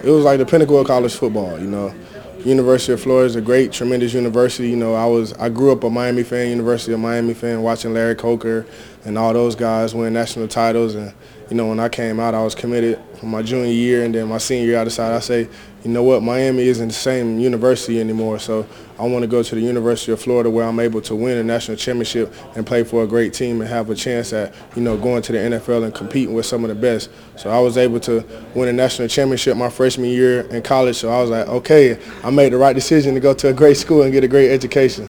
it was like the pinnacle of college football. University of Florida is a great, tremendous university. I grew up a Miami fan, University of Miami fan, watching Larry Coker and all those guys win national titles. And when I came out, I was committed for my junior year, and then my senior year I decided, I say, you know what, Miami isn't the same university anymore, so I want to go to the University of Florida where I'm able to win a national championship and play for a great team and have a chance at, going to the NFL and competing with some of the best. So I was able to win a national championship my freshman year in college, so I was like, okay, I made the right decision to go to a great school and get a great education.